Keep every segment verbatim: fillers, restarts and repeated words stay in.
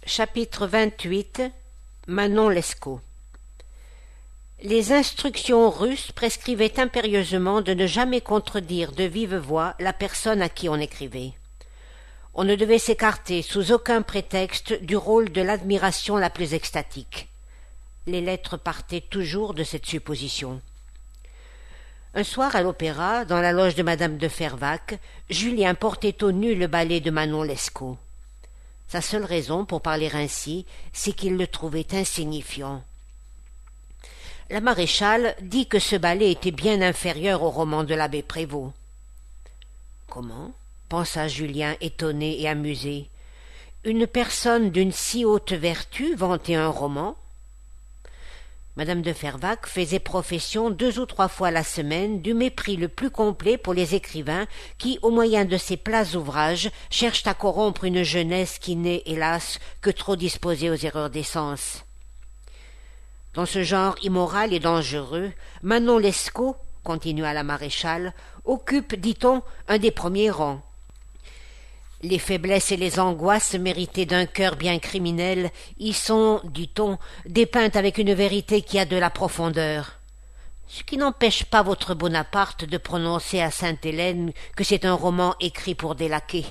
Chapitre vingt-huit. Manon Lescaut. Les instructions russes prescrivaient impérieusement de ne jamais contredire de vive voix la personne à qui on écrivait. On ne devait s'écarter sous aucun prétexte du rôle de l'admiration la plus extatique. Les lettres partaient toujours de cette supposition. Un soir à l'opéra, dans la loge de madame de Fervaques, Julien portait au nu le ballet de Manon Lescaut. Sa seule raison pour parler ainsi, c'est qu'il le trouvait insignifiant. La maréchale dit que ce ballet était bien inférieur au roman de l'abbé Prévost. Comment? Pensa Julien étonné et amusé. Une personne d'une si haute vertu vantait un roman? Madame de Fervaques faisait profession deux ou trois fois la semaine du mépris le plus complet pour les écrivains qui, au moyen de ces plats ouvrages, cherchent à corrompre une jeunesse qui n'est, hélas, que trop disposée aux erreurs des sens. Dans ce genre immoral et dangereux, Manon Lescaut, continua la maréchale, occupe, dit-on, un des premiers rangs. Les faiblesses et les angoisses méritées d'un cœur bien criminel y sont, dit-on, dépeintes avec une vérité qui a de la profondeur. Ce qui n'empêche pas votre Bonaparte de prononcer à Sainte-Hélène que c'est un roman écrit pour des laquais.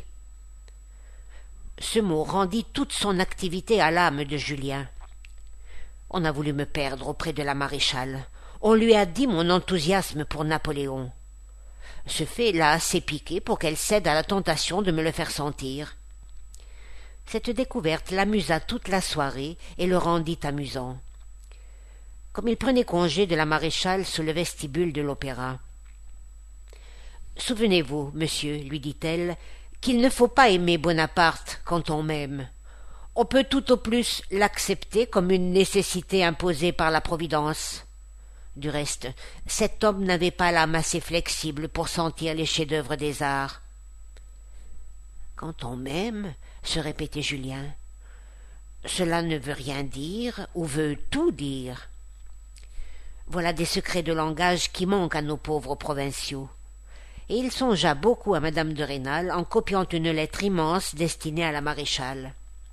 Ce mot rendit toute son activité à l'âme de Julien. On a voulu me perdre auprès de la maréchale. On lui a dit mon enthousiasme pour Napoléon. Ce fait l'a assez piqué pour qu'elle cède à la tentation de me le faire sentir. Cette découverte l'amusa toute la soirée et le rendit amusant. Comme il prenait congé de la maréchale sous le vestibule de l'opéra. « Souvenez-vous, monsieur, lui dit-elle, qu'il ne faut pas aimer Bonaparte quand on m'aime. On peut tout au plus l'accepter comme une nécessité imposée par la Providence. » Du reste, cet homme n'avait pas l'âme assez flexible pour sentir les chefs-d'œuvre des arts. « Quand on m'aime, se répétait Julien, cela ne veut rien dire ou veut tout dire. Voilà des secrets de langage qui manquent à nos pauvres provinciaux. » Et il songea beaucoup à madame de Rênal en copiant une lettre immense destinée à la maréchale.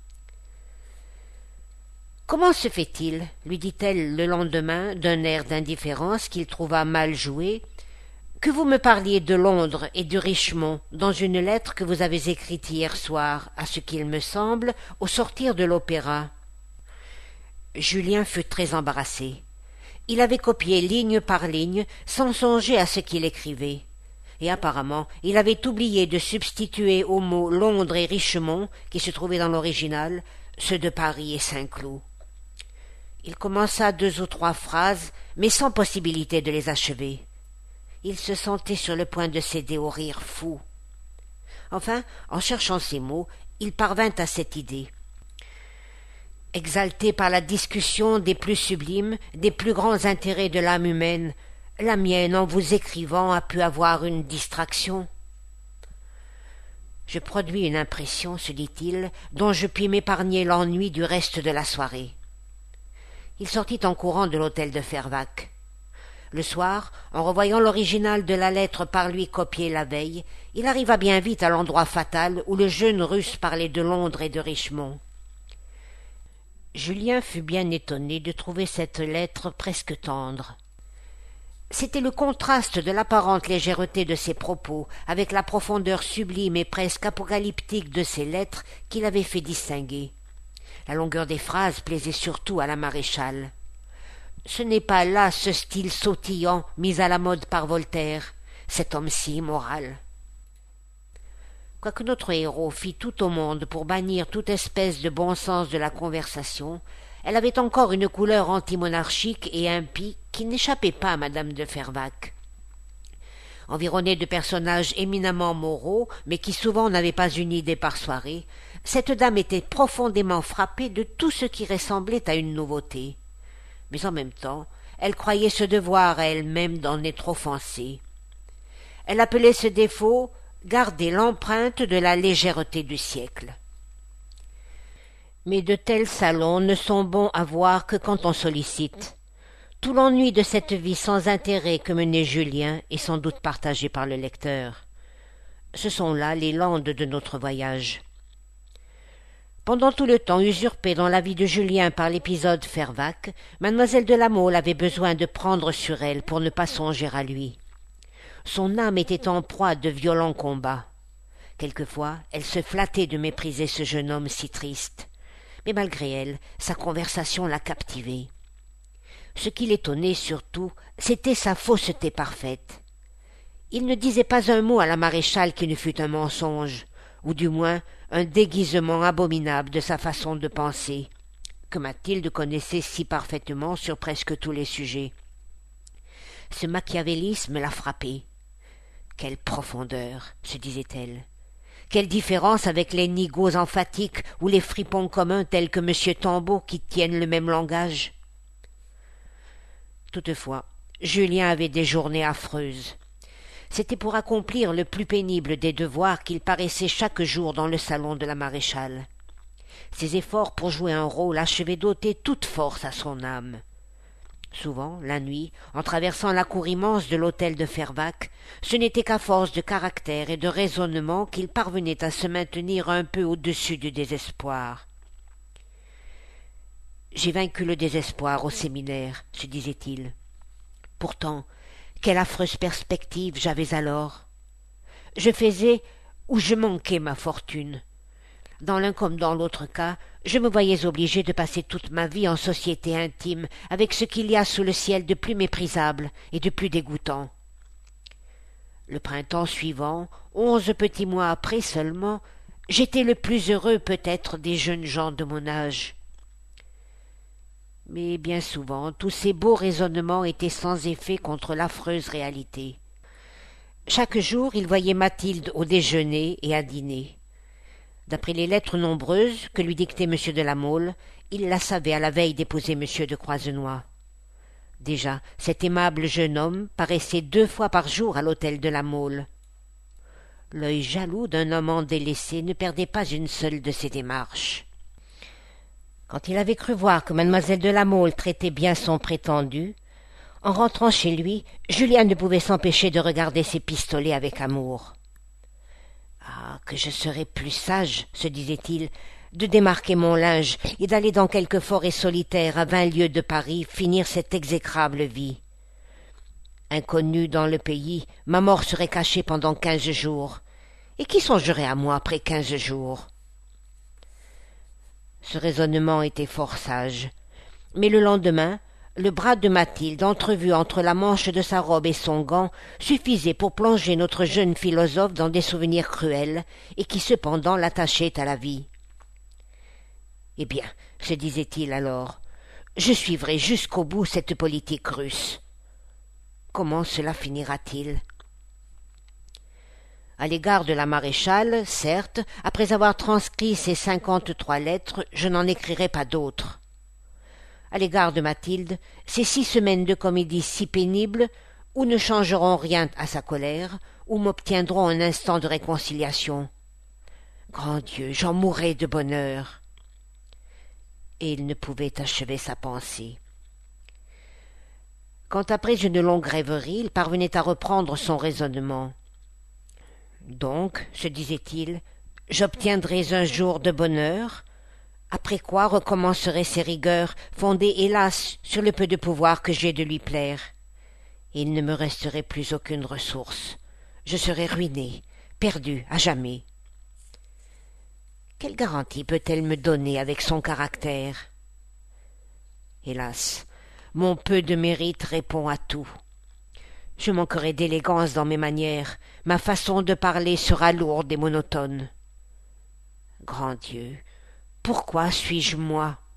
« Comment se fait-il, lui dit-elle le lendemain d'un air d'indifférence qu'il trouva mal joué, que vous me parliez de Londres et de Richemond dans une lettre que vous avez écrite hier soir, à ce qu'il me semble, au sortir de l'opéra ?» Julien fut très embarrassé. Il avait copié ligne par ligne sans songer à ce qu'il écrivait. Et apparemment, il avait oublié de substituer aux mots Londres et Richemond, qui se trouvaient dans l'original, ceux de Paris et Saint-Cloud. Il commença deux ou trois phrases, mais sans possibilité de les achever. Il se sentait sur le point de céder au rire fou. Enfin, en cherchant ces mots, il parvint à cette idée. Exalté par la discussion des plus sublimes, des plus grands intérêts de l'âme humaine, la mienne, en vous écrivant, a pu avoir une distraction. Je produis une impression, se dit-il, dont je puis m'épargner l'ennui du reste de la soirée. Il sortit en courant de l'hôtel de Fervaques. Le soir, en revoyant l'original de la lettre par lui copiée la veille, il arriva bien vite à l'endroit fatal où le jeune Russe parlait de Londres et de Richemond. Julien fut bien étonné de trouver cette lettre presque tendre. C'était le contraste de l'apparente légèreté de ses propos avec la profondeur sublime et presque apocalyptique de ses lettres qui l'avait fait distinguer. La longueur des phrases plaisait surtout à la maréchale. Ce n'est pas là ce style sautillant mis à la mode par Voltaire, cet homme si immoral. Quoique notre héros fît tout au monde pour bannir toute espèce de bon sens de la conversation, elle avait encore une couleur antimonarchique et impie qui n'échappait pas à madame de Fervaques. Environnée de personnages éminemment moraux, mais qui souvent n'avaient pas une idée par soirée, cette dame était profondément frappée de tout ce qui ressemblait à une nouveauté. Mais en même temps, elle croyait se devoir à elle-même d'en être offensée. Elle appelait ce défaut « garder l'empreinte de la légèreté du siècle ». Mais de tels salons ne sont bons à voir que quand on sollicite. Tout l'ennui de cette vie sans intérêt que menait Julien est sans doute partagé par le lecteur. Ce sont là les landes de notre voyage. Pendant tout le temps usurpé dans la vie de Julien par l'épisode Fervaques, mademoiselle de La Mole avait besoin de prendre sur elle pour ne pas songer à lui. Son âme était en proie à de violents combats. Quelquefois, elle se flattait de mépriser ce jeune homme si triste. Mais malgré elle, sa conversation la captivait. Ce qui l'étonnait surtout, c'était sa fausseté parfaite. Il ne disait pas un mot à la maréchale qui ne fût un mensonge, ou du moins un déguisement abominable de sa façon de penser, que Mathilde connaissait si parfaitement sur presque tous les sujets. Ce machiavélisme la frappait. Quelle profondeur, se disait-elle. Quelle différence avec les nigauds emphatiques ou les fripons communs tels que M. Tambeau qui tiennent le même langage. Toutefois, Julien avait des journées affreuses. C'était pour accomplir le plus pénible des devoirs qu'il paraissait chaque jour dans le salon de la maréchale. Ses efforts pour jouer un rôle achevaient d'ôter toute force à son âme. Souvent, la nuit, en traversant la cour immense de l'hôtel de Fervaques, ce n'était qu'à force de caractère et de raisonnement qu'il parvenait à se maintenir un peu au-dessus du désespoir. « J'ai vaincu le désespoir au séminaire, » se disait-il. Pourtant, quelle affreuse perspective j'avais alors. Je faisais ou je manquais ma fortune. Dans l'un comme dans l'autre cas, je me voyais obligé de passer toute ma vie en société intime avec ce qu'il y a sous le ciel de plus méprisable et de plus dégoûtant. Le printemps suivant, onze petits mois après seulement, j'étais le plus heureux peut-être des jeunes gens de mon âge. Mais bien souvent, tous ces beaux raisonnements étaient sans effet contre l'affreuse réalité. Chaque jour, il voyait Mathilde au déjeuner et à dîner. D'après les lettres nombreuses que lui dictait M. de La Mole, il la savait à la veille d'épouser M. de Croisenois. Déjà, cet aimable jeune homme paraissait deux fois par jour à l'hôtel de La Mole. L'œil jaloux d'un amant délaissé ne perdait pas une seule de ses démarches. Quand il avait cru voir que mademoiselle de La Mole traitait bien son prétendu, en rentrant chez lui, Julien ne pouvait s'empêcher de regarder ses pistolets avec amour. Ah, que je serais plus sage, se disait-il, de démarquer mon linge et d'aller dans quelque forêt solitaire à vingt lieues de Paris finir cette exécrable vie. Inconnu dans le pays, ma mort serait cachée pendant quinze jours. Et qui songerait à moi après quinze jours? Ce raisonnement était fort sage. Mais le lendemain, le bras de Mathilde, entrevu entre la manche de sa robe et son gant, suffisait pour plonger notre jeune philosophe dans des souvenirs cruels, et qui cependant l'attachaient à la vie. Eh bien, se disait-il alors, je suivrai jusqu'au bout cette politique russe. Comment cela finira-t-il? À l'égard de la maréchale, certes, après avoir transcrit ces cinquante-trois lettres, je n'en écrirai pas d'autres. À l'égard de Mathilde, ces six semaines de comédie si pénibles, ou ne changeront rien à sa colère, ou m'obtiendront un instant de réconciliation. Grand Dieu, j'en mourrai de bonheur. Et il ne pouvait achever sa pensée. Quand après une longue rêverie, il parvenait à reprendre son raisonnement. Donc, se disait-il, j'obtiendrai un jour de bonheur, après quoi recommenceraient ces rigueurs, fondées hélas sur le peu de pouvoir que j'ai de lui plaire. Et il ne me resterait plus aucune ressource. Je serais ruiné, perdu à jamais. Quelle garantie peut-elle me donner avec son caractère? Hélas, mon peu de mérite répond à tout. Je manquerai d'élégance dans mes manières, ma façon de parler sera lourde et monotone. Grand Dieu, pourquoi suis-je moi?